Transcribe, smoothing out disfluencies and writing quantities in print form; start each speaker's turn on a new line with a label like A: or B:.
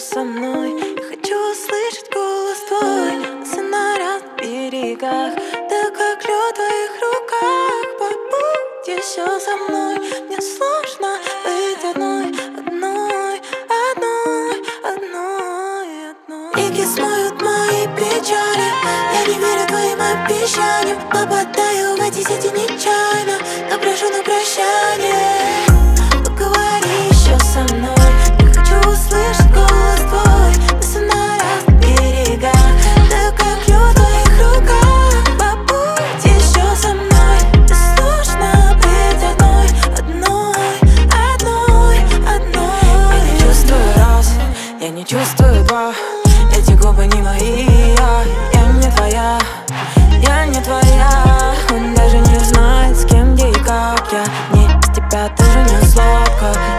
A: со мной. Я хочу услышать голос твой, носы на разных берегах, да как лед в твоих руках. Побудь еще со мной, мне сложно быть одной. Реки смоют мои печали, я не верю твоим обещаниям. Попадаю в эти сети нечаянно, но прошу на прощание. Поговори еще со мной, я хочу услышать голос твой, носы на разных берегах, да как лед в твоих руках. Побудь еще со мной, мне сложно быть одной. Я не чувствую раз, я не чувствую два. Эти губы не мои, я не твоя, я не твоя. Он даже не знает, с кем, где и как. Я не с тебя тоже не сладко.